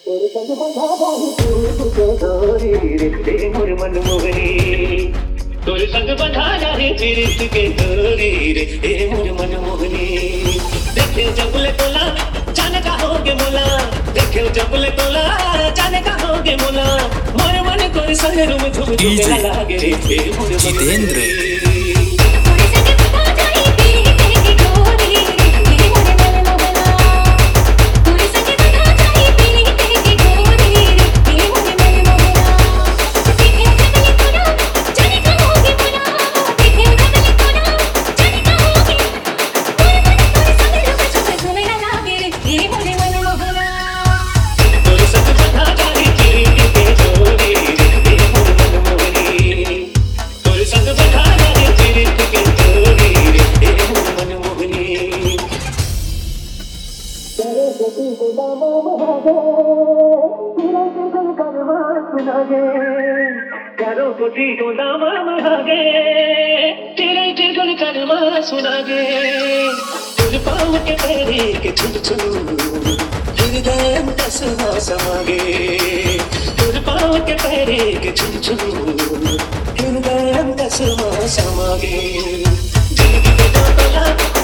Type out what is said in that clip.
तेरे संग बंधा जाई तुझे डोरी रे मोर मन मोहनी तोरे संग बंधा जाई प्रीत के डोरी रे मोर मन मोहनी देखे जबले तोला जाने का होगे मोला देखे जबले तोला जाने का होगे मोला मोर मन को संग रूम झूम झूम लागे रे मोर जितेंद्र चारों कोटी को दामा महागे तेरे चिरगुल करमा सुनागे तुझ पाँव के पैरी के छुट छू हृदय दसवा समागे तुझ पाँव के पैरी के छुट छू हृदय दसवा समागे जिंदगी का